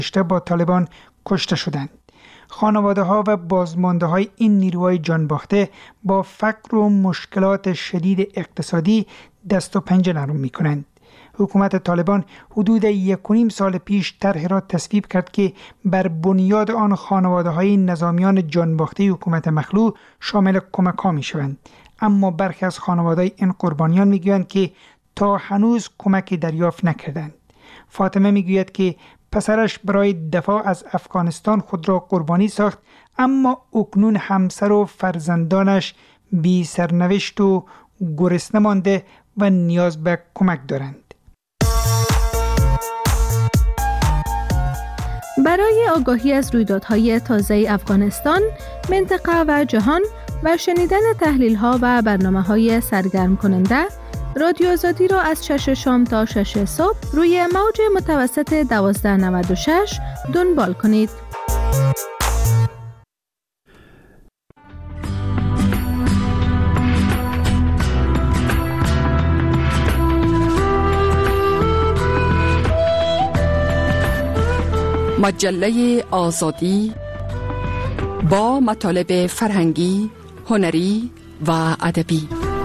گذشته با طالبان کشته شدند. خانواده ها و بازمانده های این نیروهای جانباخته با فقر و مشکلات شدید اقتصادی دست و پنجه نرم می کنند. حکومت طالبان حدود 1.5 سال پیش طرحی را تصویب کرد که بر بنیاد آن خانواده های نظامیان جانباخته حکومت مخلوع شامل کمک ها می شوند. اما برخی از خانواده این قربانیان می گویند که تا هنوز کمکی دریافت نکردند. فاطمه می گوید که پسرش برای دفاع از افغانستان خود را قربانی ساخت، اما اکنون همسر و فرزندانش بی سرنوشت و گرسنه مانده و نیاز به کمک دارند. برای آگاهی از رویدادهای تازه افغانستان، منطقه و جهان و شنیدن تحلیل‌ها و برنامه‌های سرگرم کننده، رادیو آزادی را از 6 شام تا 6 صبح روی موج متوسط 1296 دنبال کنید. مجله آزادی با مطالب فرهنگی، هنری و ادبی.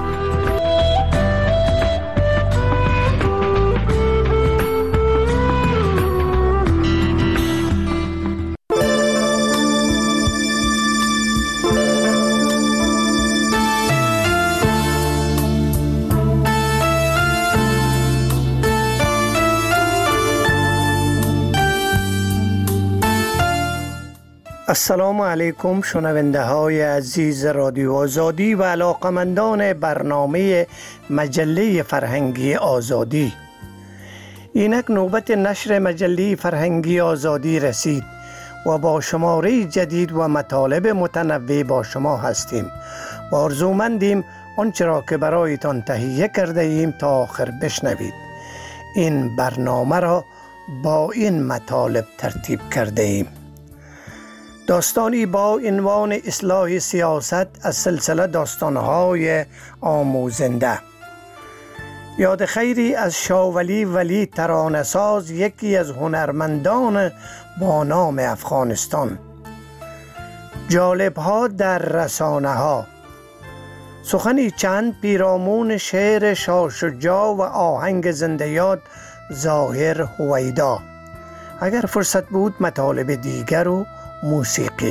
السلام علیکم شنونده های عزیز رادیو آزادی و علاقمندان برنامه مجله فرهنگی آزادی. اینک نوبت نشر مجله فرهنگی آزادی رسید و با شماره جدید و مطالب متنوع با شما هستیم و آرزومندیم آنچه را که برایتان تهیه کرده ایم تا آخر بشنوید. این برنامه را با این مطالب ترتیب کرده ایم: داستانی با عنوان اصلاح سیاست از سلسله داستان‌های آموزنده، یاد خیری از شاولی ولی ترانه‌ساز، یکی از هنرمندان با نام افغانستان، جالب‌ها در رسانه‌ها، سخنی چند پیرامون شعر شاه شجاع و آهنگ زنده یاد ظاهر هویدا. اگر فرصت بود مطالب دیگر و موسیقی.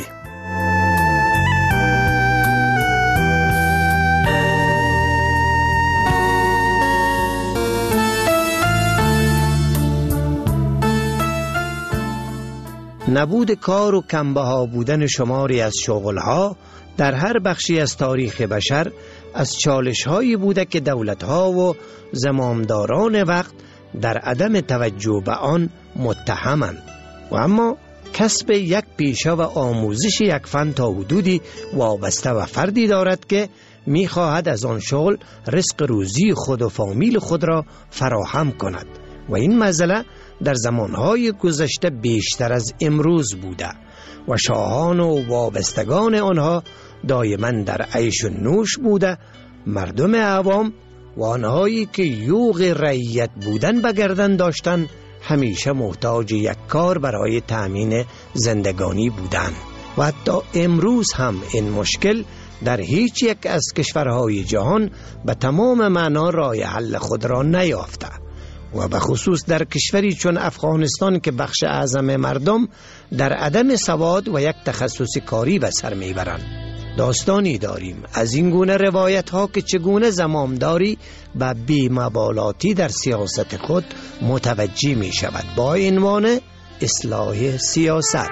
نبود کار و کمبها بودن شماری از شغلها در هر بخشی از تاریخ بشر از چالش‌هایی بوده که دولت‌ها و زمامداران وقت در عدم توجه به آن متهمند و اما کسب یک پیشه و آموزش یک فن تا حدودی وابسته و فردی دارد که می‌خواهد از آن شغل رزق روزی خود و فامیل خود را فراهم کند و این مسئله در زمانهای گذشته بیشتر از امروز بوده و شاهان و وابستگان آنها دائما در عیش و نوش بوده. مردم عوام و آنهایی که یوغ رعیت بودن به گردن داشتند همیشه محتاج یک کار برای تأمین زندگانی بودند و حتی امروز هم این مشکل در هیچ یک از کشورهای جهان به تمام معنا راه حل خود را نیافته و به خصوص در کشوری چون افغانستان که بخش اعظم مردم در عدم سواد و یک تخصص کاری به سر میبرند. داستانی داریم از این گونه روایت ها که چگونه زمامداری به بی‌مبالاتی در سیاست خود متوجه می شود با عنوان اصلاح سیاست.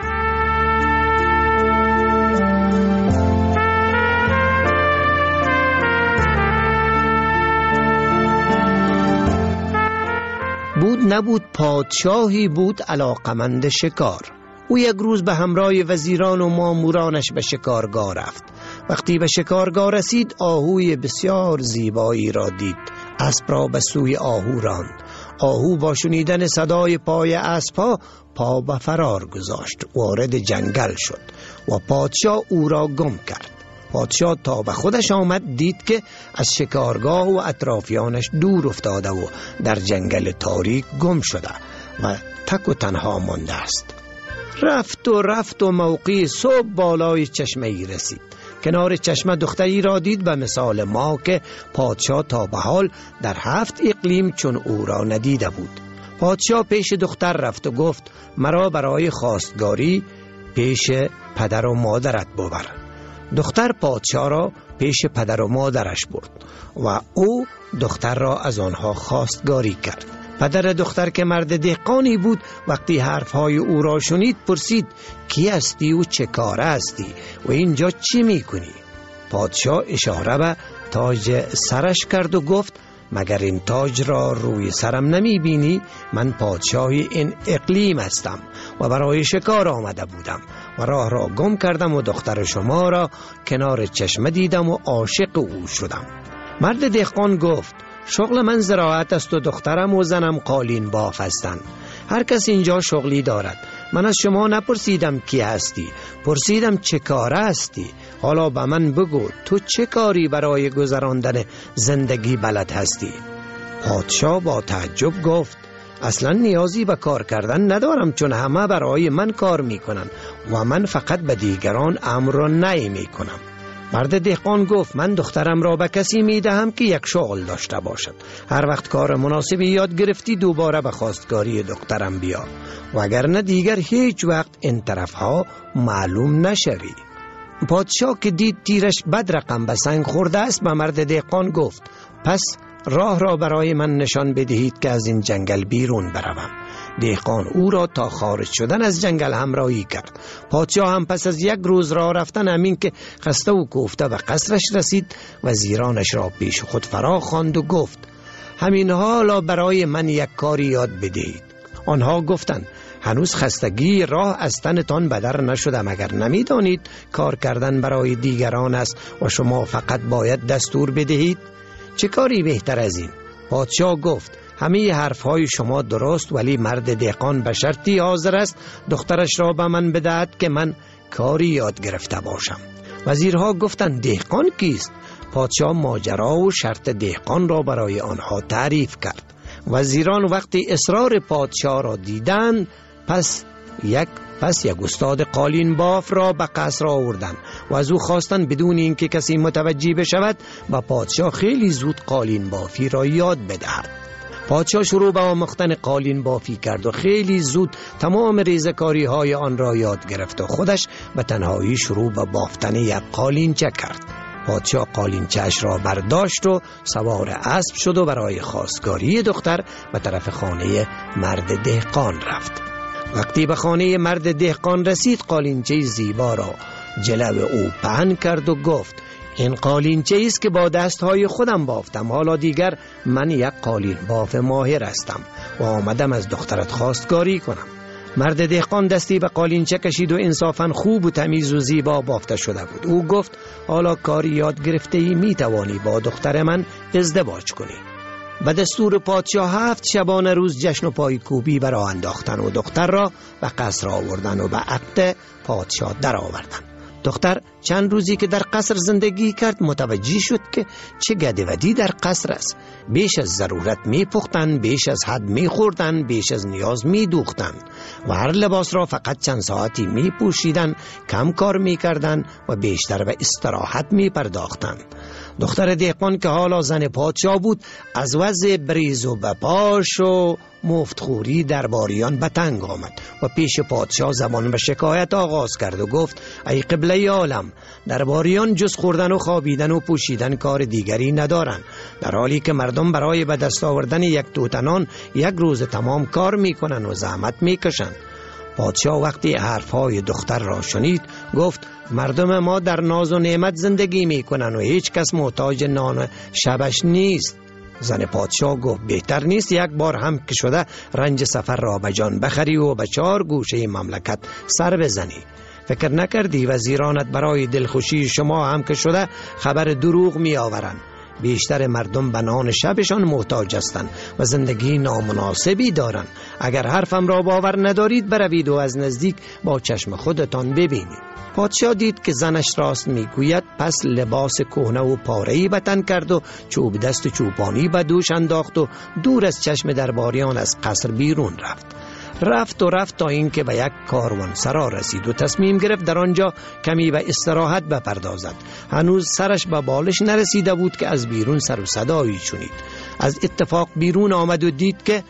بود نبود پادشاهی بود علاقمند شکار. او یک روز به همراه وزیران و مامورانش به شکارگاه رفت. وقتی به شکارگاه رسید آهوی بسیار زیبایی را دید. اسب را به سوی آهو راند. آهو با شنیدن صدای پای اسب‌ها پا به فرار گذاشت، وارد جنگل شد و پادشاه او را گم کرد. پادشاه تا به خودش آمد دید که از شکارگاه و اطرافیانش دور افتاده و در جنگل تاریک گم شده و تک و تنها مانده است. رفت و موقع صبح بالای چشمه ای رسید. کنار چشمه دختری را دید، به مثال ما که پادشاه تا به حال در 7 اقلیم چون او را ندیده بود. پادشاه پیش دختر رفت و گفت مرا برای خواستگاری پیش پدر و مادرت ببر. دختر پادشاه را پیش پدر و مادرش برد و او دختر را از آنها خواستگاری کرد. پدر دختر که مرد دهقانی بود وقتی حرفهای او را شنید پرسید کی هستی و چه کاره هستی و اینجا چی میکنی؟ پادشاه اشاره به تاج سرش کرد و گفت مگر این تاج را روی سرم نمی بینی؟ من پادشاه این اقلیم هستم و برای شکار آمده بودم و راه را گم کردم و دختر شما را کنار چشمه دیدم و عاشق او شدم. مرد دهقان گفت شغل من زراعت است و دخترم و زنم قالین باف هستند. هر کس اینجا شغلی دارد. من از شما نپرسیدم کی هستی، پرسیدم چه کاره هستی. حالا به من بگو تو چه کاری برای گذراندن زندگی بلد هستی؟ پادشاه با تعجب گفت اصلا نیازی به کار کردن ندارم، چون همه برای من کار میکنن و من فقط به دیگران امر را نهی میکنم. مرد دهقان گفت من دخترم را به کسی میدهم که یک شغل داشته باشد. هر وقت کار مناسبی یاد گرفتی دوباره به خواستگاری دخترم بیا، وگرنه دیگر هیچ وقت این طرفها معلوم نشوی. پادشاه که دید تیرش بد رقم به سنگ خورده است به مرد دهقان گفت پس راه را برای من نشان بدهید که از این جنگل بیرون بروم. دهقان او را تا خارج شدن از جنگل همراهی کرد. پادشاه هم پس از 1 روز راه رفتن همین که خسته و کوفته به قصرش رسید وزیرانش را پیش خود فرا خواند و گفت همین حالا برای من یک کاری یاد بدهید. آنها گفتند هنوز خستگی راه از تنتان بدر نشده، مگر نمیدانید کار کردن برای دیگران است و شما فقط باید دستور بدهید؟ چه کاری بهتر از این؟ پادشاه گفت همه حرفهای شما درست، ولی مرد دهقان به شرطی حاضر است دخترش را به من بدهد که من کاری یاد گرفته باشم. وزیرها گفتند دهقان کیست؟ پادشاه ماجرا و شرط دهقان را برای آنها تعریف کرد. وزیران وقتی اصرار پادشاه را دیدند پس یک استاد قالین باف را به قصر آوردند و از او خواستند بدون اینکه کسی متوجه بشود با پادشاه خیلی زود قالین بافی را یاد بدهد. پادشاه شروع به آموختن قالین بافی کرد و خیلی زود تمام ریزکاری های آن را یاد گرفت و خودش به تنهایی شروع به بافتن یک قالینچه کرد. پادشاه قالینچه‌اش را برداشت و سوار اسب شد و برای خواستگاری دختر به طرف خانه مرد دهقان رفت. وقتی به خانه مرد دهقان رسید قالینچه زیبا را جلو او پهن کرد و گفت این قالینچه است که با دستهای خودم بافتم. حالا دیگر من یک قالین باف ماهر هستم و آمدم از دخترت خواستگاری کنم. مرد دهقان دستی به قالینچه کشید و انصافاً خوب و تمیز و زیبا بافته شده بود. او گفت حالا کاری یاد گرفته ای می توانی با دختر من ازدواج کنی. به دستور پادشاه 7 شبانه روز جشن و پایکوبی برا انداختن و دختر را به قصر آوردن و به عقد پادشاه در آوردن. دختر چند روزی که در قصر زندگی کرد متوجه شد که چه گدودی در قصر است. بیش از ضرورت می پختن، بیش از حد می خوردن، بیش از نیاز می دوختن و هر لباس را فقط چند ساعتی می پوشیدن، کم کار می کردن و بیشتر به استراحت می پرداختن. دختر دهقان که حالا زن پادشاه بود از وضع بریز و بپاش و مفتخوری درباریان به تنگ آمد و پیش پادشاه زبان به شکایت آغاز کرد و گفت ای قبله عالم، درباریان جز خوردن و خوابیدن و پوشیدن کار دیگری ندارند، در حالی که مردم برای به دست آوردن یک توتنان 1 روز تمام کار میکنن و زحمت میکشند. پادشاه وقتی حرفهای دختر را شنید گفت مردم ما در ناز و نعمت زندگی میکنن و هیچ کس محتاج نان شبش نیست. زن پادشاه گفت بهتر نیست یک بار هم که شده رنج سفر را به جان بخری و به 4 گوشه مملکت سر بزنی؟ فکر نکردی وزیرانت برای دلخوشی شما هم که شده خبر دروغ می آورند؟ بیشتر مردم به نان شبشان محتاج هستند و زندگی نامناسبی دارند. اگر حرفم را باور ندارید بروید و از نزدیک با چشم خودتان ببینید. پادشاه دید که زنش راست میگوید، پس لباس کهنه و پاره‌ای به تن کرد و چوب دست و چوپانی به دوش انداخت و دور از چشم درباریان از قصر بیرون رفت. رفت تا اینکه به یک کاروانسرا رسید و تصمیم گرفت در آنجا کمی به استراحت بپردازد. هنوز سرش به بالش نرسیده بود که از بیرون سر و صدایی شنید. از اتفاق بیرون آمد و دید که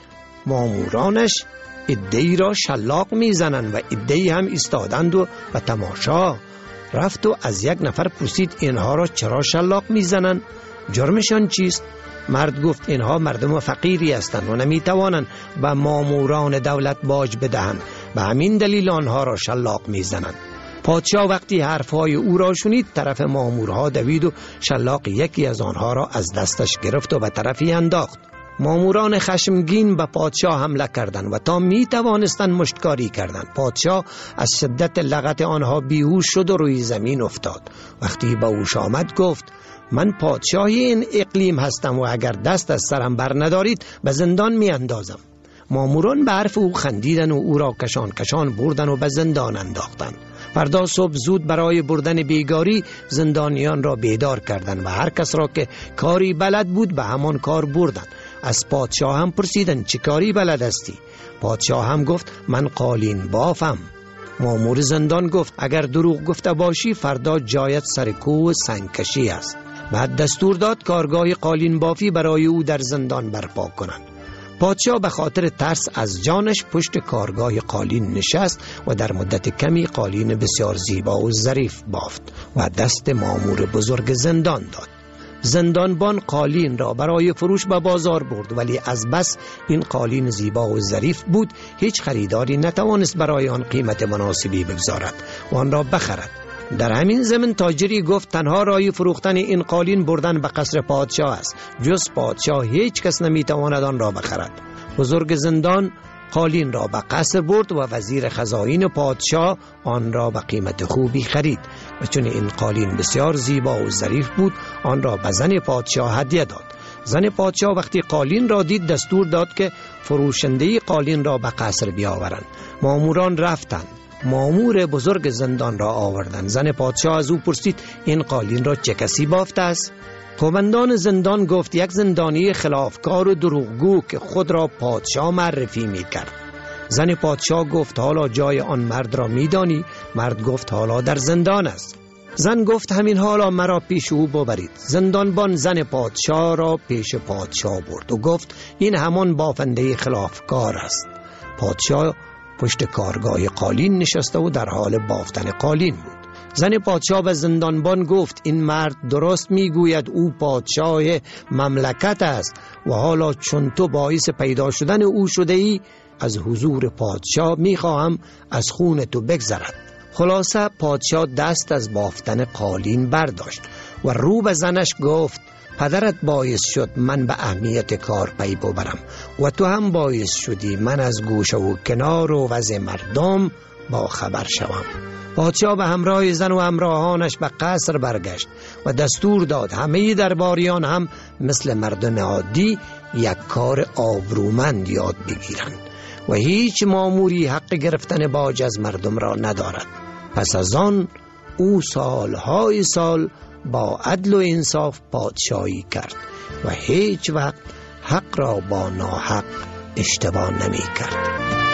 مامورانش عده‌ای را شلاق میزنند و عده‌ای هم ایستادند و به تماشا. رفت و از یک نفر پرسید اینها را چرا شلاق میزنند؟ جرمشان چیست؟ مرد گفت اینها مردم فقیری هستند و نمیتوانند به ماموران دولت باج بدهند، به همین دلیل آنها را شلاق میزنند. پادشاه وقتی حرفهای او را شنید طرف مامورها دوید و شلاق یکی از آنها را از دستش گرفت و به طرفی انداخت. ماموران خشمگین به پادشاه حمله کردند و تا می توانستند مشتکاری کردند. پادشاه از شدت لغت آنها بیهوش شد و روی زمین افتاد. وقتی به هوش آمد گفت من پادشاه این اقلیم هستم و اگر دست از سرم بر ندارید به زندان می اندازم. ماموران به حرف او خندیدن و او را کشان بردن و به زندان انداختند. فردا صبح زود برای بردن بیگاری زندانیان را بیدار کردند و هر کس را که کاری بلد بود به همان کار بردند. از پادشاه هم پرسیدند چه کاری بلد هستی؟ پادشاه هم گفت من قالین بافم. مامور زندان گفت اگر دروغ گفته باشی فردا جایت سر کوه و سنگکشی است. بعد دستور داد کارگاه قالین بافی برای او در زندان برپا کنند. پادشاه به خاطر ترس از جانش پشت کارگاه قالین نشست و در مدت کمی قالین بسیار زیبا و ظریف بافت و دست مامور بزرگ زندان داد. زندانبان قالین را برای فروش به بازار برد، ولی از بس این قالین زیبا و ظریف بود هیچ خریداری نتوانست برای آن قیمت مناسبی بگذارد و آن را بخرد. در همین زمان تاجری گفت تنها راه فروختن این قالین بردن به قصر پادشاه است، جز پادشاه هیچ کس نمیتواند آن را بخرد. بزرگ زندان قالین را به قصر برد و وزیر خزائن پادشاه آن را به قیمت خوبی خرید و چون این قالین بسیار زیبا و ظریف بود آن را به زن پادشاه هدیه داد. زن پادشاه وقتی قالین را دید دستور داد که فروشنده قالین را به قصر بیاورند. ماموران رفتند، مامور بزرگ زندان را آوردند. زن پادشاه از او پرسید این قالین را چه کسی بافته است؟ قومندان زندان گفت یک زندانی خلافکار و دروغگو که خود را پادشاه معرفی می کرد. زن پادشاه گفت حالا جای آن مرد را می دانی؟ مرد گفت حالا در زندان است. زن گفت همین حالا مرا پیش او ببرید. زندانبان زن پادشاه را پیش پادشاه برد و گفت این همان بافنده خلافکار است. پادشاه پشت کارگاه قالین نشسته و در حال بافتن قالین بود. زن پادشاه به زندانبان گفت این مرد درست میگوید، او پادشاه مملکت است و حالا چون تو باعث پیدا شدن او شده ای از حضور پادشاه میخواهم از خون تو بگذرد. خلاصه پادشاه دست از بافتن قالین برداشت و رو به زنش گفت پدرت باعث شد من به اهمیت کار پی ببرم و تو هم باعث شدی من از گوشه و کنار و وضع مردم با خبر شوم. پادشاه به همراه زن و همراهانش به قصر برگشت و دستور داد همه درباریان هم مثل مردم عادی یک کار آبرومند یاد بگیرند و هیچ ماموری حق گرفتن باج از مردم را ندارد. پس از آن او سالهای سال با عدل و انصاف پادشاهی کرد و هیچ وقت حق را با ناحق اشتباه نمی کرد.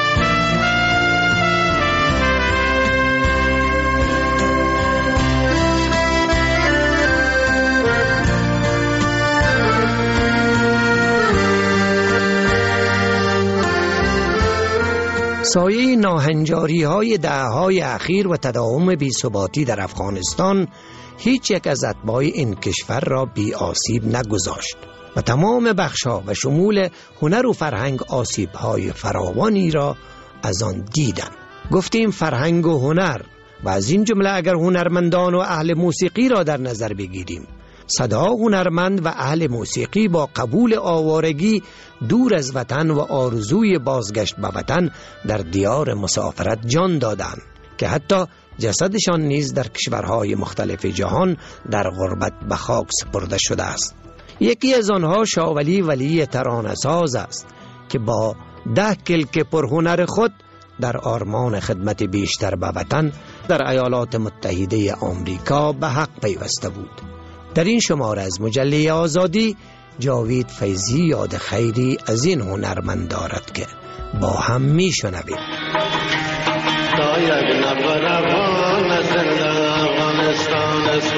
سایه ناهنجاری های دهه‌های اخیر و تداوم بی‌ثباتی در افغانستان هیچ یک از اتباع این کشور را بی آسیب نگذاشت و تمام بخش‌ها و شمول هنر و فرهنگ آسیب‌های فراوانی را از آن دیدند. گفتیم فرهنگ و هنر و از این جمله اگر هنرمندان و اهل موسیقی را در نظر بگیریم، صدا هنرمند و اهل موسیقی با قبول آوارگی دور از وطن و آرزوی بازگشت به وطن در دیار مسافرت جان دادند که حتی جسدشان نیز در کشورهای مختلف جهان در غربت به خاک سپرده شده است. یکی از آنها شاولی ولی ترانه‌ساز است که با 10 کلک پرهنر خود در آرمان خدمت بیشتر به وطن در ایالات متحده آمریکا به حق پیوسته بود. در این شماره از مجله آزادی جاوید فیضی یاد خیری از این هنرمند دارد که با هم می شنویم. تا یک نفر افغان زنده افغانستان است،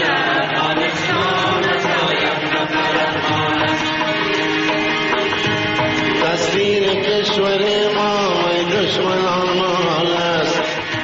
تصویر کشور ما دشمنان مال است،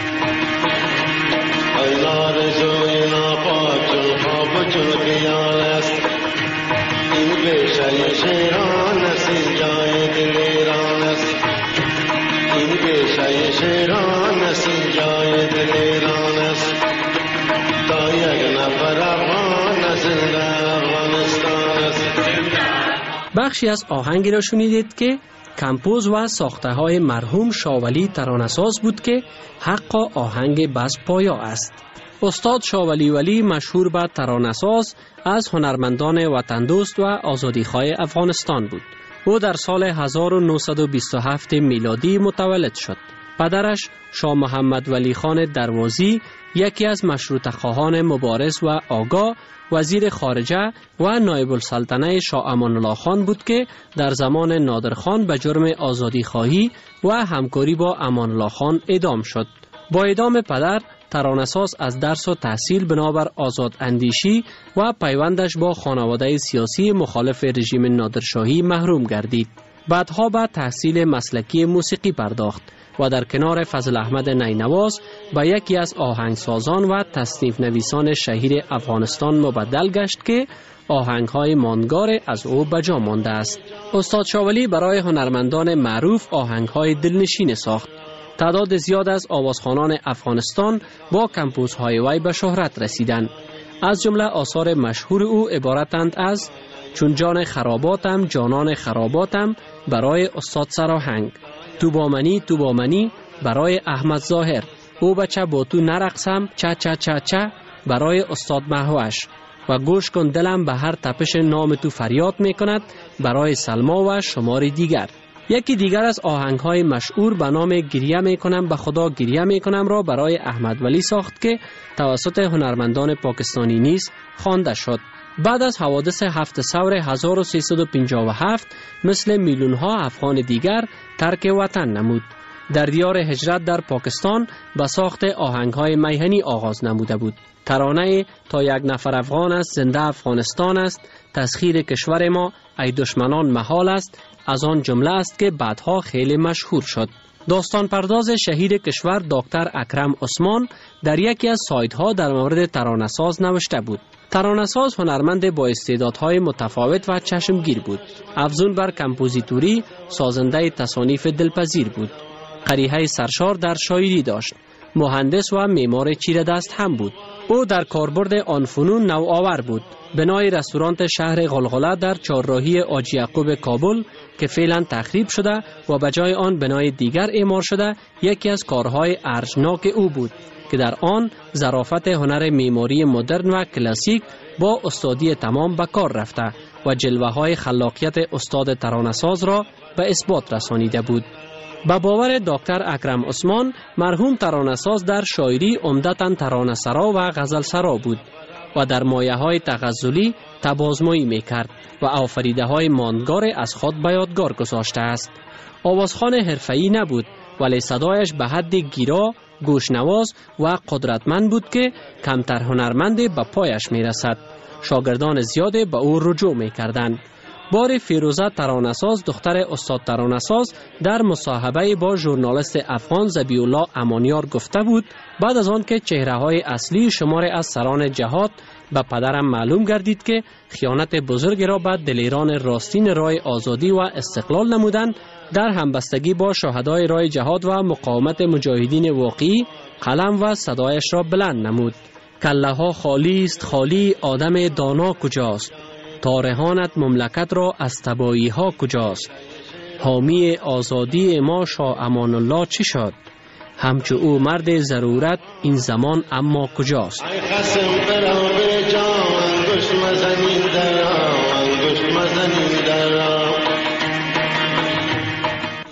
ای آرزوی ناپاک چون خواب چون خیال است، این پیشه شیران است، این جای دل ایران است، این پیشه شیران است، این جای دل ایران است، تا یک نفر افغان زنده افغانستان است. بخشی از آهنگی را شنیدید که کمپوز و ساخته های مرحوم شاولی ترانه‌ساز بود که حق آهنگ بس پایا است. استاد شاولی ولی مشهور به ترانه‌ساز از هنرمندان وطن دوست و آزادیخواه افغانستان بود. او در سال 1927 میلادی متولد شد. پدرش شاه محمد ولی خان دروازی یکی از مشروطه خواهان مبارز و آگاه، وزیر خارجه و نایب السلطنه شاه امان الله خان بود که در زمان نادرخان به جرم آزادی خواهی و همکاری با امان الله خان اعدام شد. با اعدام پدر، ترانه‌ساز از درس و تحصیل بنابر آزاد اندیشی و پیوندش با خانواده سیاسی مخالف رژیم نادرشاهی محروم گردید. بعدها به تحصیل مسلکی موسیقی پرداخت و در کنار فضل احمد نینواز به یکی از آهنگسازان و تصنیف نویسان شهیر افغانستان مبدل گشت که آهنگ‌های ماندگار از او به جا مانده است. استاد شاولی برای هنرمندان معروف آهنگ‌های دلنشین ساخت. تعداد زیاد از آوازخوانان افغانستان با کمپوزهای وی به شهرت رسیدند. از جمله آثار مشهور او عبارتند از چون جان خراباتم جانان خراباتم برای استاد سراهنگ، تو با منی برای احمد ظاهر، او بچه با تو نرقصم چه چه چه چه برای استاد مهوش و گوش کن دلم به هر تپش نام تو فریاد می کند برای سلما و شماری دیگر. یکی دیگر از آهنگ‌های مشهور به نام گریه می کنم به خدا گریه می کنم را برای احمد ولی ساخت که توسط هنرمندان پاکستانی نیز خوانده شد. بعد از حوادث 7 ثور 1357 مثل میلیون‌ها افغان دیگر ترک وطن نمود. در دیار هجرت در پاکستان به ساخت آهنگ‌های میهنی آغاز نموده بود. ترانه تا یک نفر افغان است زنده افغانستان است، تسخیر کشور ما ای دشمنان محال است، از آن جمله است که بعدها خیلی مشهور شد. داستان پرداز شهیر کشور دکتر اکرم عثمان در یکی از سایت‌ها در مورد ترانه‌ساز نوشته بود: ترانه‌ساز هنرمند با استعدادهای متفاوت و چشمگیر بود. افزون بر کمپوزیتوری سازنده تصانیف دلپذیر بود. قریحه سرشار در شاعری داشت. مهندس و معمار چیره دست هم بود. او در کاربرد آن فنون نوآور بود. بنای رستوران شهر غلغله در چهارراهی حاجی یعقوب کابل که فعلا تخریب شده و به جای آن بنای دیگر اعمار شده یکی از کارهای ارجناک او بود که در آن ظرافت هنر معماری مدرن و کلاسیک با استادی تمام به کار رفته و جلوه‌های خلاقیت استاد ترانه‌ساز را به اثبات رسانیده بود. به باور دکتر اکرم عثمان، مرحوم ترانه‌ساز در شاعری عمدتاً ترانه‌سرا و غزلسرا بود و در مایه‌های تغزلی تبازمایی می‌کرد و آفریده‌های ماندگار از خود به یادگار گذاشته است. آوازخوان حرفه‌ای نبود ولی صدایش به حد گیرا، گوشنواز و قدرتمند بود که کمتر هنرمند به پایش می‌رسد. شاگردان زیاد به او رجوع می‌کردند. بار فیروزه ترانه‌ساز دختر استاد ترانه‌ساز در مصاحبه با ژورنالیست افغان ذبیح الله امانیار گفته بود بعد از آن که چهره‌های اصلی شمار از سران جهاد به پدرم معلوم گردید که خیانت بزرگی را به دلیران راستین راه آزادی و استقلال نمودند، در همبستگی با شهدای راه جهاد و مقاومت مجاهدین واقعی قلم و صدایش را بلند نمود. کله ها خالی است خالی، آدم دانا کجاست؟ تارهانت مملکت را از تبایی ها کجاست؟ حامی آزادی ما شاه امان الله چی شد؟ همچو او مرد ضرورت این زمان اما کجاست؟ ای خصم برا به جان انگشت مزنین در انگشت مزنین در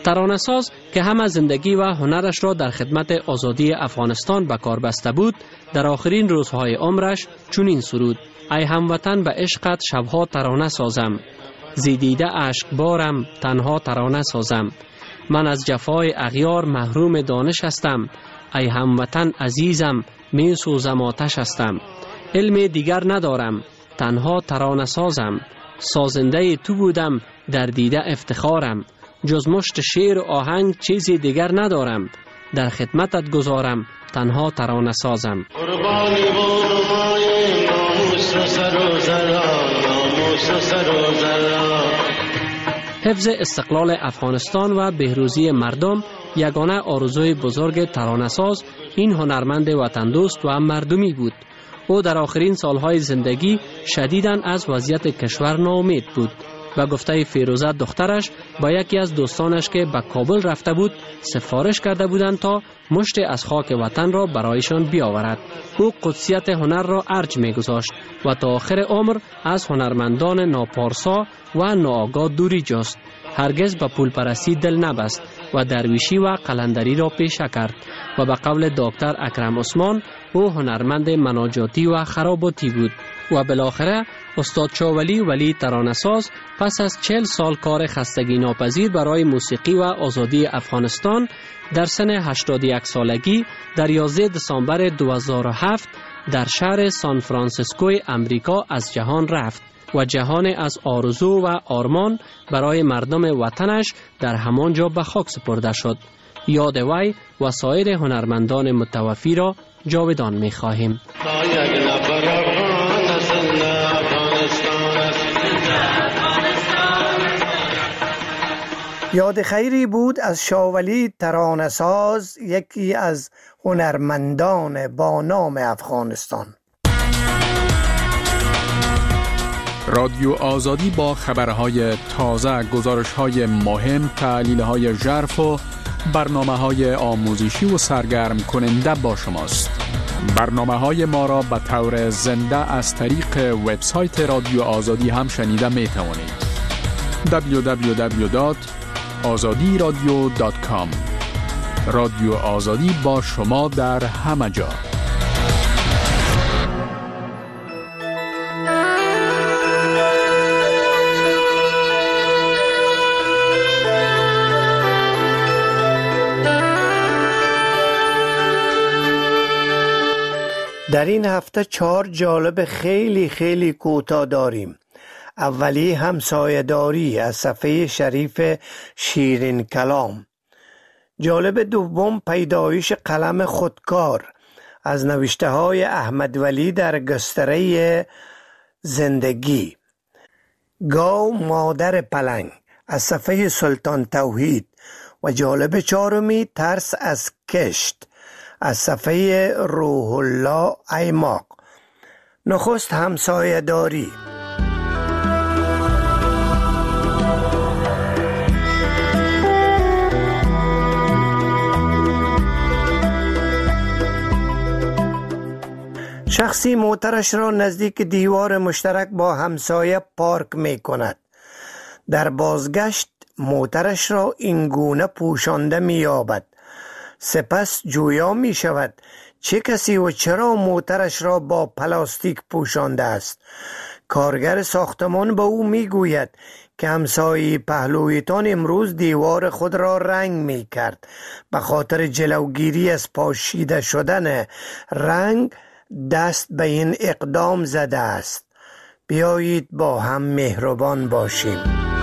ترانه‌ساز که همه زندگی و هنرش را در خدمت آزادی افغانستان به کار بسته بود، در آخرین روزهای عمرش چنین سرود: ای هموطن به عشقت شبها ترانه سازم، زیدیده اشک بارم تنها ترانه سازم. من از جفای اغیار محروم دانش هستم، ای هموطن عزیزم می سوزم آتش هستم. علم دیگر ندارم تنها ترانه سازم، سازنده تو بودم در دیده افتخارم. جز مشت شعر و آهنگ چیزی دیگر ندارم، در خدمتت گذارم تنها ترانه سازم. قربانی و نمای ناموس و سر و زرا، ناموس و سر و زرا. حفظ استقلال افغانستان و بهروزی مردم یگانه آرزوی بزرگ ترانه‌ساز این هنرمند وطن دوست و مردمی بود. او در آخرین سالهای زندگی شدیداً از وضعیت کشور ناامید بود. و گفته فیروزه دخترش با یکی از دوستانش که به کابل رفته بود سفارش کرده بودند تا مشت از خاک وطن را برایشان بیاورد. او قدسیت هنر را ارج می گذاشت و تا آخر عمر از هنرمندان ناپارسا و ناآگاه دوری جست. هرگز به پول پرستی دل نبست و درویشی و قلندری را پیشه کرد و به قول دکتر اکرم عثمان او هنرمند مناجاتی و خراباتی بود. و بالاخره استاد شاولی ولی ترانه‌ساز پس از 40 سال کار خستگی ناپذیر برای موسیقی و آزادی افغانستان در سن 81 سالگی در 11 دسامبر 2007 در شهر سان فرانسیسکوی امریکا از جهان رفت و جهان از آرزو و آرمان برای مردم وطنش در همانجا به خاک سپرده شد. یاد وی و سایر هنرمندان متوفی را جاودان می خواهیم. یاد خیری بود از شاولی ترانه‌ساز، یکی از هنرمندان با نام افغانستان. رادیو آزادی با خبرهای تازه، گزارش‌های مهم، تحلیل‌های ژرف و برنامه‌های آموزشی و سرگرم کننده با شماست. برنامه‌های ما را به طور زنده از طریق وبسایت رادیو آزادی هم شنیده می‌توانید. www.azadiradio.com. رادیو آزادی با شما در همه جا. در این هفته 4 جالب خیلی کوتاه داریم. اولی همسایه‌داری از صفحه شریف شیرین کلام. جالب دوم پیدایش قلم خودکار از نوشته های احمد ولی در گستره زندگی. گاو مادر پلنگ از صفحه سلطان توحید. و جالب چهارمی ترس از کشت از صفحه روح الله ایماق. نخست همسایه‌داری. شخصی موترش را نزدیک دیوار مشترک با همسایه پارک می کند. در بازگشت موترش را این گونه پوشانده می یابد. سپس جویا می شود چه کسی و چرا موترش را با پلاستیک پوشانده است. کارگر ساختمان به او می گوید که همسایه پهلویتان امروز دیوار خود را رنگ می کرد. به خاطر جلوگیری از پاشیده شدن رنگ دست به این اقدام زده است. بیایید با هم مهربان باشیم.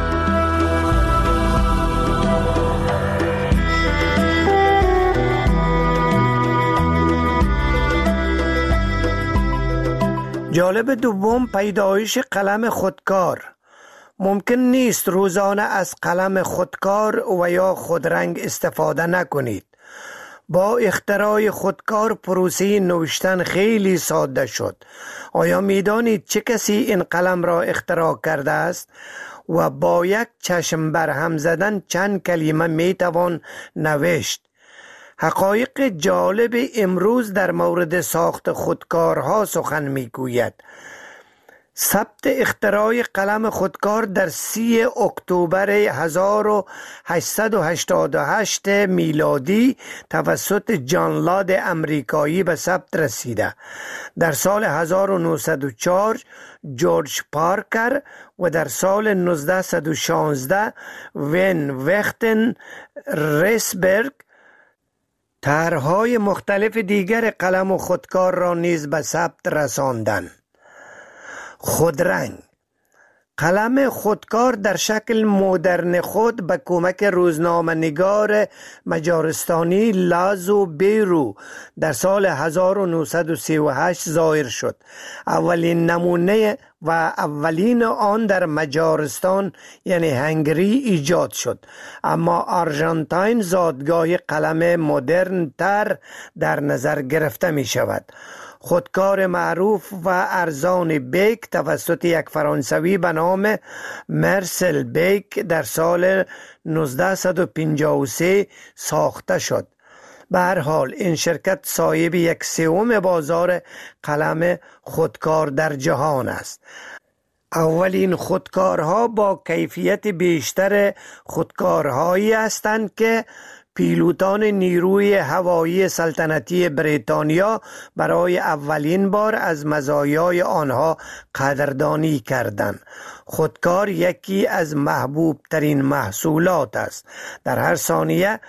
جالب دوم پیدایش قلم خودکار. ممکن نیست روزانه از قلم خودکار و یا خودرنگ استفاده نکنید. با اختراع خودکار پروسه نوشتن خیلی ساده شد. آیا میدانید چه کسی این قلم را اختراع کرده است؟ و با یک چشم برهم زدن چند کلمه میتوان نوشت. حقایق جالب امروز در مورد ساخت خودکارها سخن میگوید. ثبت اختراع قلم خودکار در 30 اکتبر 1888 میلادی توسط جان لاد امریکایی به ثبت رسیده. در سال 1904 جورج پارکر و در سال 1916 وین وختن ریسبرگ طرح‌های مختلف دیگر قلم خودکار را نیز به ثبت رساندند. خودرنگ قلم خودکار در شکل مدرن خود به کمک روزنامه‌نگار مجارستانی لازو بیرو در سال 1938 ظاهر شد. اولین نمونه و اولین آن در مجارستان یعنی هنگری ایجاد شد، اما آرژانتین زادگاه قلم مدرن تر در نظر گرفته می شود. خودکار معروف و ارزان بیک توسط یک فرانسوی به نام مرسل بیک در سال 1953 ساخته شد. به هر حال این شرکت صاحب 1/3 بازار قلم خودکار در جهان است. اولین خودکارها با کیفیت بیشتر خودکارهایی هستند که پیلوتان نیروی هوایی سلطنتی بریتانیا برای اولین بار از مزایای آنها قدردانی کردند. خودکار یکی از محبوب ترین محصولات است. در هر ثانیه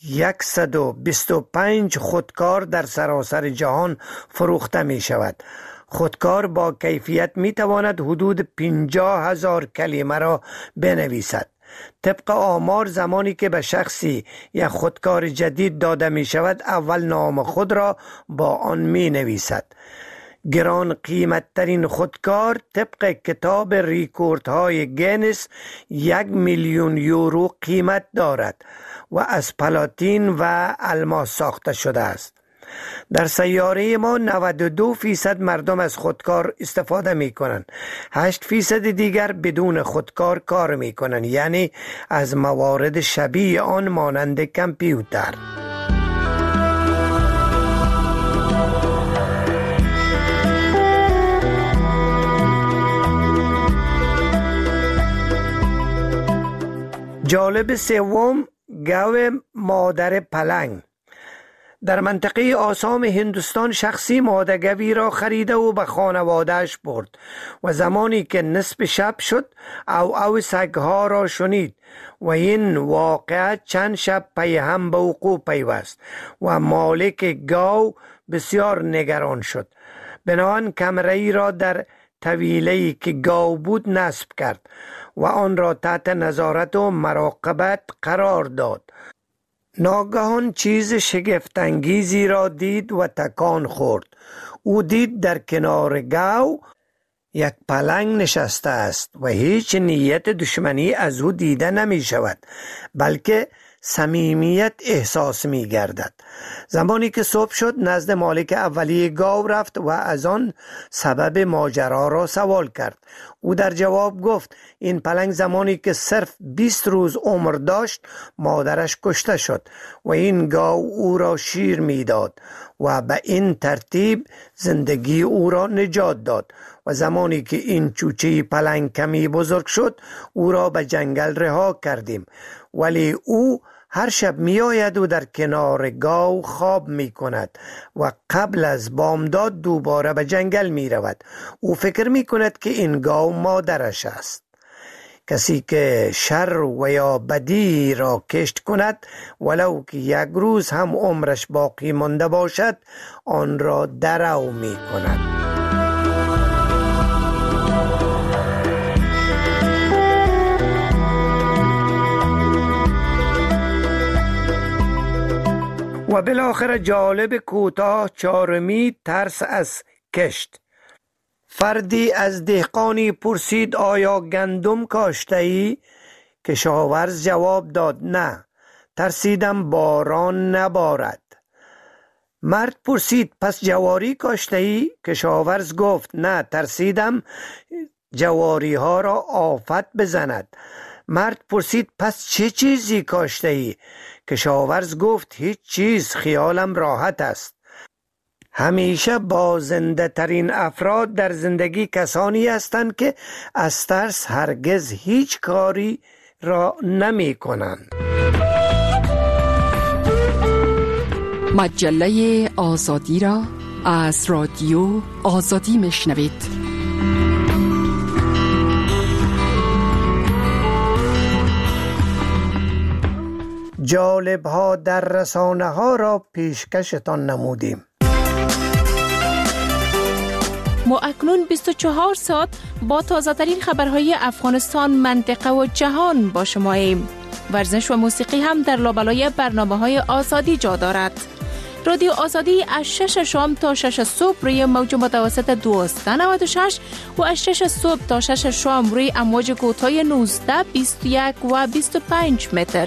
125 خودکار در سراسر جهان فروخته می شود. خودکار با کیفیت می تواند حدود 50,000 کلمه را بنویسد. طبق آمار زمانی که به شخصی یک خودکار جدید داده می شود اول نام خود را با آن می نویسد. گران قیمت ترین خودکار طبق کتاب ریکوردهای گینس 1,000,000 یورو قیمت دارد و از پلاتین و الماس ساخته شده است. در سیاره ما 92% مردم از خودکار استفاده می کنند. 8% دیگر بدون خودکار کار می کنند، یعنی از موارد شبیه آن مانند کامپیوتر. جالب سوم، گاو مادر پلنگ. در منطقه آسام هندوستان شخصی ماده گوی را خریده و به خانوادهش برد و زمانی که نصف شب شد او سگها را شنید و این واقعه چند شب پی هم به وقوع پیوست و مالک گاو بسیار نگران شد. بنابراین کمره‌ای را در طویله‌ای که گاو بود نصب کرد و آن را تحت نظارت و مراقبت قرار داد. ناگهان چیز شگفت‌انگیزی را دید و تکان خورد. او دید در کنار گاو یک پلنگ نشسته است و هیچ نیت دشمنی از او دیده نمی شود، بلکه صمیمیت احساس می گردد. زمانی که صبح شد نزد مالک اولیه گاو رفت و از آن سبب ماجرا را سوال کرد. او در جواب گفت این پلنگ زمانی که صرف 20 روز عمر داشت مادرش کشته شد و این گاو او را شیر می داد و به این ترتیب زندگی او را نجات داد و زمانی که این چوچه پلنگ کمی بزرگ شد او را به جنگل رها کردیم، ولی او هر شب می آید و در کنار گاو خواب می کند و قبل از بامداد دوباره به جنگل می رود. او فکر می کند که این گاو مادرش است. کسی که شر و یا بدی را کشت کند ولو که یک روز هم عمرش باقی مانده باشد آن را درو می کند. و بالاخره جالب کوتاه چهارمی، ترس از کشت. فردی از دهقانی پرسید آیا گندم کاشته‌ای؟ کشاورز جواب داد نه، ترسیدم باران نبارد. مرد پرسید پس جواری کاشته‌ای؟ کشاورز گفت نه، ترسیدم جواری ها را آفت بزند. مرد پرسید پس چه چیزی کاشته‌ای؟ کشاورز گفت هیچ چیز، خیالم راحت است. همیشه بازنده ترین افراد در زندگی کسانی هستند که از ترس هرگز هیچ کاری را نمی کنند. مجله آزادی را از رادیو آزادی میشنوید. جالب ها در رسانه ها را پیشکشتان نمودیم. ما اکنون 24 ساعت با تازه ترین خبرهای افغانستان، منطقه و جهان با شماییم. ورزش و موسیقی هم در لابلای برنامه‌های آزادی جا دارد. رادیو آزادی از 6 شام تا 6 صبح روی موج متوسط 1296 و از 6 صبح تا 6 شام روی امواج کوتاه 19، 21 و 25 متر.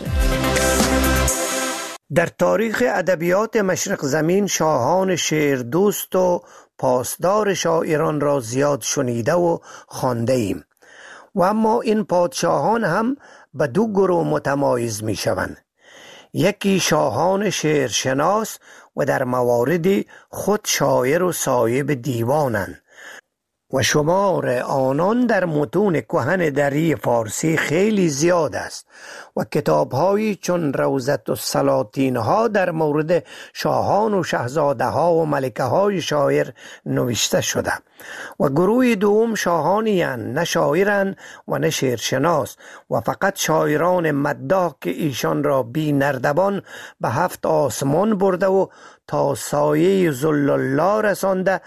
در تاریخ ادبیات مشرق زمین شاهان شعر دوست و پاسدار شاعران را زیاد شنیده و خوانده ایم و اما این پادشاهان هم به دو گروه متمایز می شوند. یکی شاهان شعرشناس و در مواردی خود شاعر و صاحب دیوانند و شمار آنان در متون کهن دری فارسی خیلی زیاد است و کتاب‌هایی چون روضة السلاطین ها در مورد شاهان و شاهزاده ها و ملکه های شاعر نوشته شده و گروه دوم شاهانی اند نه شاعرند و نه شعرشناس و فقط شاعران مداح که ایشان را بی نردبان به 7 آسمان برده و تا سایه ذل الله رسانده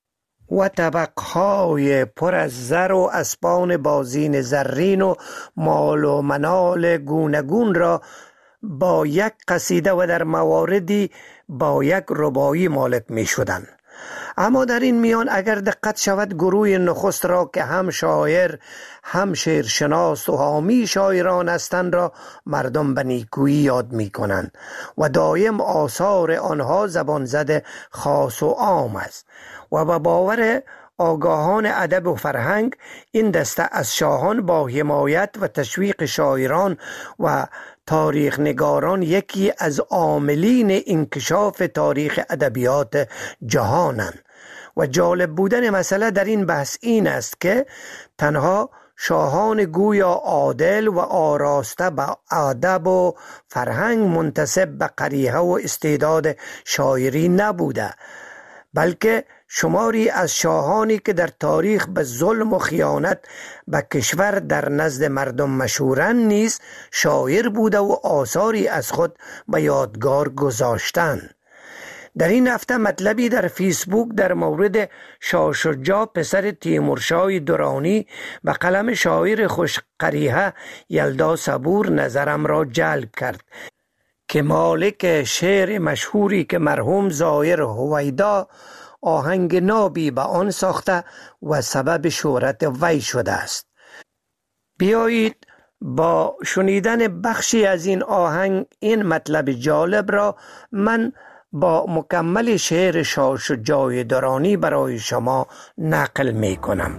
و طبقهای پر از زر و اسبان بازین زرین و مال و منال گونگون را با یک قصیده و در مواردی با یک رباعی مالک می شدند. اما در این میان اگر دقت شود گروه نخست را که هم شاعر هم شعرشناس و حامی شاعران هستند را مردم به نیکویی یاد می کنند و دایم آثار آنها زبان زده خاص و عام است و به باور آگاهان ادب و فرهنگ این دسته از شاهان با حمایت و تشویق شاعران و تاریخ نگاران یکی از عاملین انکشاف تاریخ ادبیات جهانند و جالب بودن مسئله در این بحث این است که تنها شاهان گویا عادل و آراسته به ادب و فرهنگ منتسب به قریحه و استعداد شاعری نبوده، بلکه شماری از شاهانی که در تاریخ به ظلم و خیانت به کشور در نزد مردم مشهورند نیز شاعر بوده و آثاری از خود به یادگار گذاشتند. در این هفته مطلبی در فیسبوک در مورد شاه شجاع پسر تیمورشاه درانی به قلم شاعر خوش قریحه یلدا صبور نظرم را جلب کرد که مالک شعر مشهوری که مرحوم ظاهر هویدا آهنگ نابی به آن ساخته و سبب شهرت وی شده است. بیایید با شنیدن بخشی از این آهنگ این مطلب جالب را من با مکمل شعر شاه شجاع درانی برای شما نقل می کنم.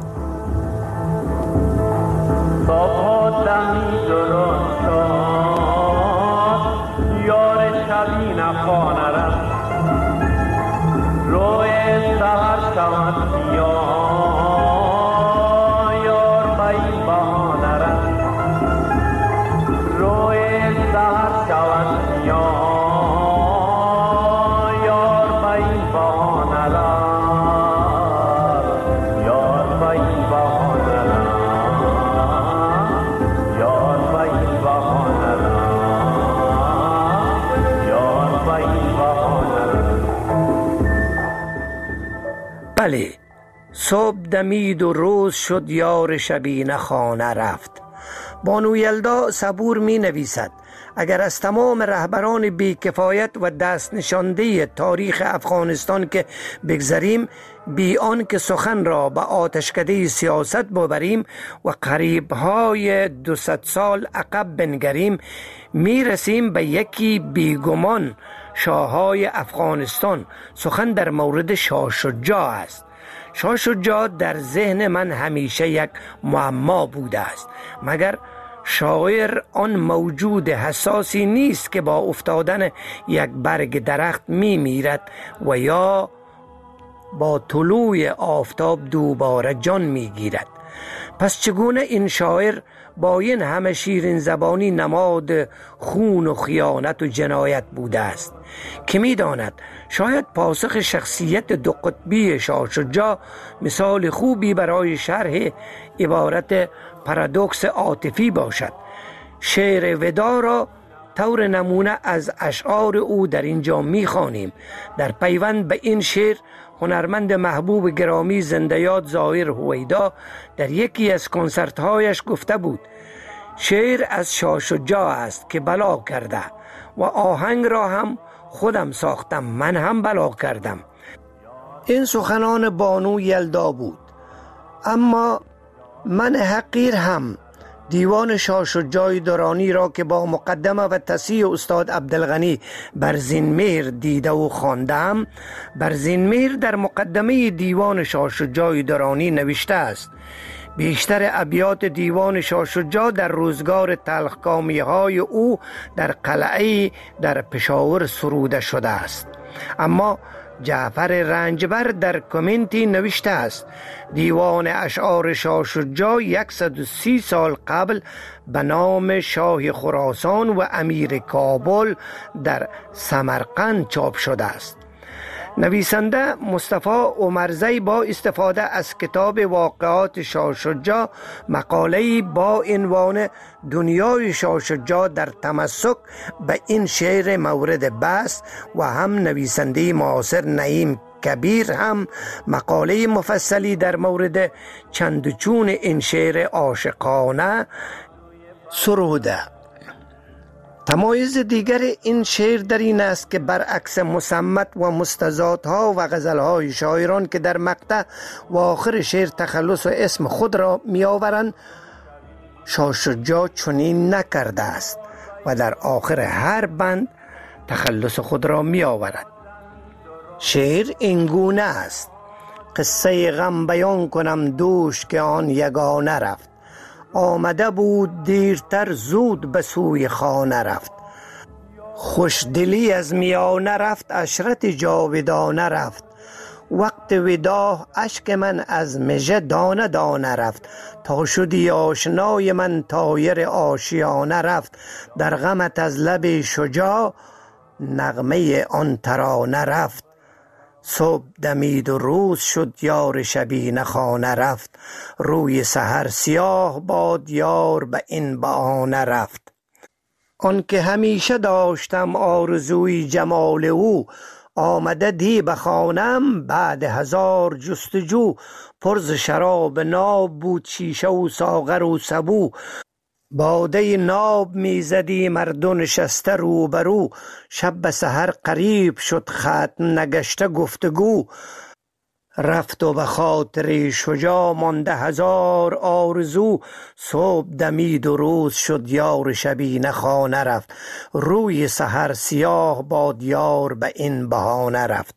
بله، صبح دمید و روز شد یار شبینه خانه رفت. بانو یلدا صبور می نویسد اگر از تمام رهبران بیکفایت و دست نشانده تاریخ افغانستان که بگذریم، بی آن که سخن را به آتشکده سیاست ببریم و قریب‌های 200 سال عقب بنگریم، می رسیم به یکی بیگمان شاههای افغانستان. سخن در مورد شاه شجاع است. شاه شجاع در ذهن من همیشه یک معما بوده است، مگر شاعر آن موجود حساسی نیست که با افتادن یک برگ درخت می میرد و یا با طلوع آفتاب دوباره جان میگیرد. پس چگونه این شاعر با این همه شیرین زبانی نماد خون و خیانت و جنایت بوده است که می‌داند شاید پاسخ شخصیت دو قطبی شاه شجاع مثال خوبی برای شرح عبارت پارادوکس عاطفی باشد. شعر ودا را طور نمونه از اشعار او در اینجا می‌خوانیم. در پیوند به این شعر هنرمند محبوب گرامی زنده یاد ظاهر هویدا در یکی از کنسرت‌هایش گفته بود: شعر از شاه شجاع است که بلا کرده و آهنگ را هم خودم ساختم، من هم بلا کردم. این سخنان بانو یلدا بود. اما من حقیر هم دیوان شاه شجاع درانی را که با مقدمه و تصحیح استاد عبدالغنی برزینمیر دیده و خواندم، برزینمیر در مقدمه دیوان شاه شجاع درانی نوشته است: بیشتر ابیات دیوان شاه شجاع در روزگار تلخکامی های او در قلعه در پشاور سروده شده است. اما جعفر رنجبر در کامنتی نوشته است: دیوان اشعار شاه شجاع 130 سال قبل به نام شاه خراسان و امیر کابل در سمرقند چاپ شده است. نویسنده مصطفی عمرزی با استفاده از کتاب واقعات شاه شجاع مقاله‌ای با عنوان دنیای شاه شجاع در تمسک به این شعر مورد بحث و هم نویسنده معاصر نعیم کبیر هم مقاله مفصلی در مورد چندچون این شعر عاشقانه سروده. تمایز دیگر این شعر در این است که برعکس مصمت و مستزادها و غزلهای شاعران که در مقطع و آخر شعر تخلص و اسم خود را می آورند، شاه شجاع چنین نکرده است و در آخر هر بند تخلص خود را می آورد. شعر اینگونه است: قصه غم بیان کنم دوش که آن یگانه رفت، آمده بود دیرتر زود به سوی خانه رفت، خوشدلی از میانه رفت عشرت جاودانه رفت، وقت وداع اشک من از مژه دانه دانه رفت، تا شدی آشنای من طایر آشیانه رفت، در غمت از لب شجاع نغمه آن ترانه رفت، صبح دمید و روز شد یار شبینه خانه رفت، روی سحر سیاه باد یار به این بهانه رفت. آن که همیشه داشتم آرزوی جمال او، آمده دی به خانم بعد 1000 جستجو، پر ز شراب ناب بود شیشه و ساغر و سبو، باده ناب میزدی مردم نشسته روبرو، شب به سحر قریب شد ختم نگشته گفتگو، رفت و به خاطر شجاع مانده 1000 آرزو، صبح دمید و روز شد یار شبینه خانه رفت، روی سحر سیاه باد یار به این بهانه رفت.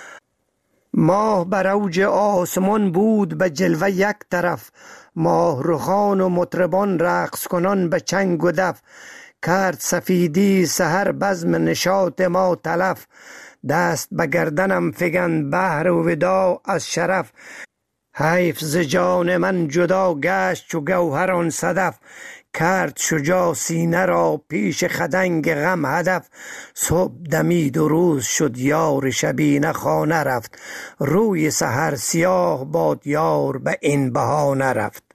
ماه بر اوج آسمان بود به جلوه یک طرف، ماه رخان و مطربان رقص کنان به چنگ و دف، کرد سفیدی سحر بزم نشاط ما تلف، دست به گردنم فگن بحر و وداع از شرف، حیف ز جان من جدا گشت چو گوهر آن صدف، کرد شجاع سینه را پیش خدنگ غم هدف، صبح دمید و روز شد یار شبینه خانه رفت، روی سحر سیاه باد یار به این بهانه رفت.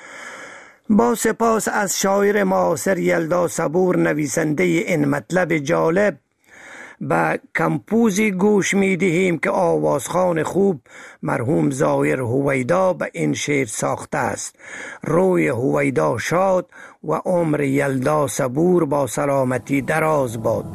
با سپاس از شاعر معاصر یلدا صبور نویسنده این مطلب جالب، به کمپوزی گوش می دهیم که آوازخوان خوب مرحوم ظاهر هویدا به این شعر ساخته است. روی هویدا شاد و عمر یلدا صبور با سلامتی دراز باد.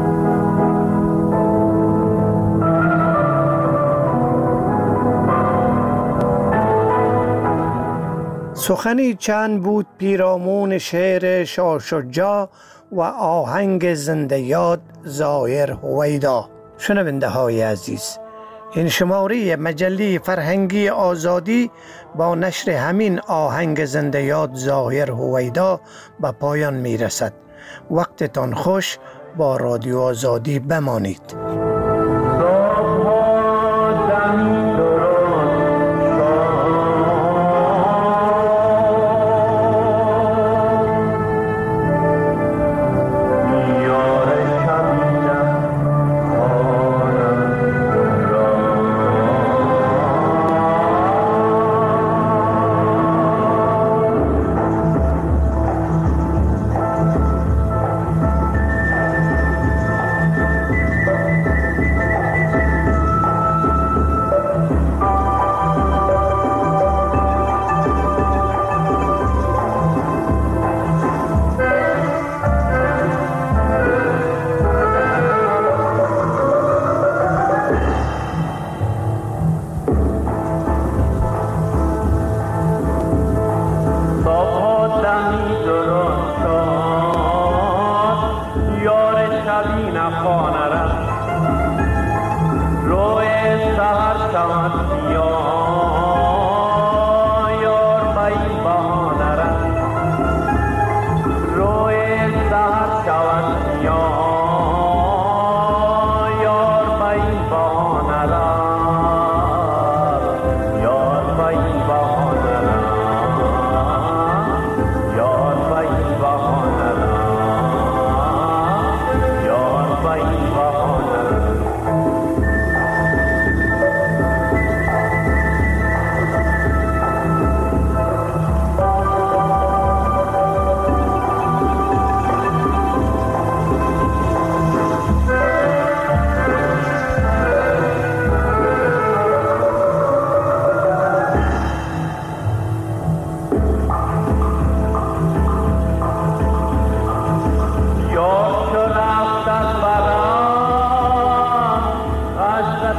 سخنی چند بود پیرامون شعر شاه شجاع و آهنگ زنده یاد ظاهر هویدا. شنونده های عزیز، این شماره مجله فرهنگی آزادی با نشر همین آهنگ زنده یاد ظاهر هویدا به پایان می رسد. وقتتان خوش، با رادیو آزادی بمانید.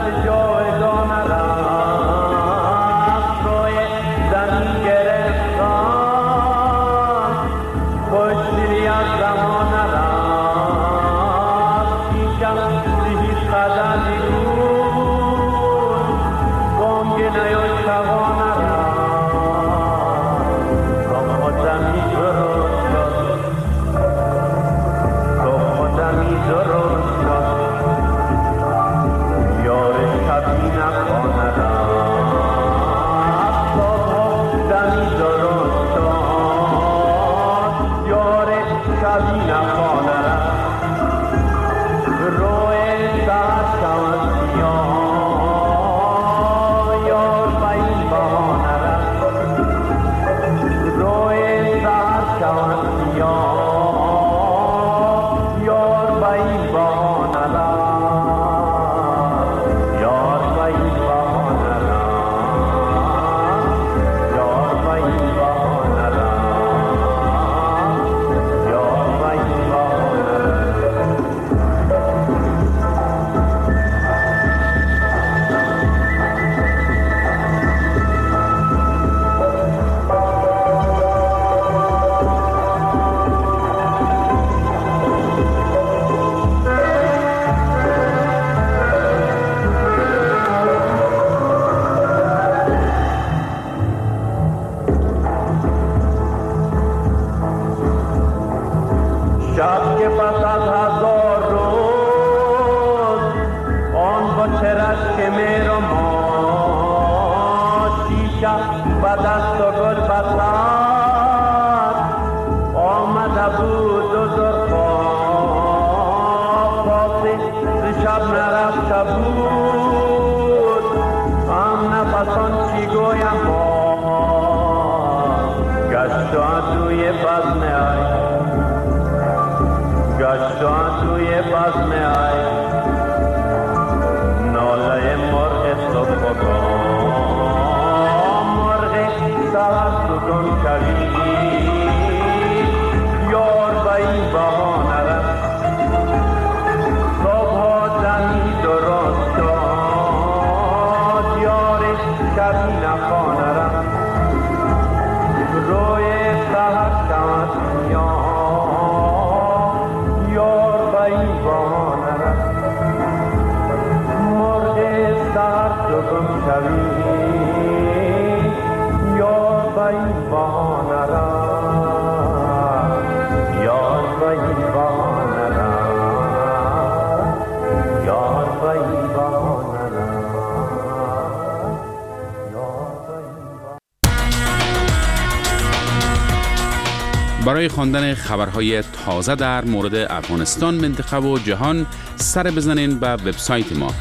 برای خواندن خبرهای تازه در مورد افغانستان، منطقه و جهان سر بزنین به وبسایت ما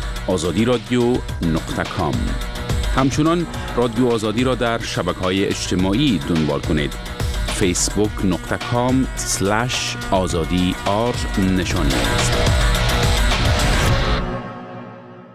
azadiradio.com. همچنان رادیو آزادی را در شبکه‌های اجتماعی دنبال کنید. facebook.com/azadi_r نشانی است.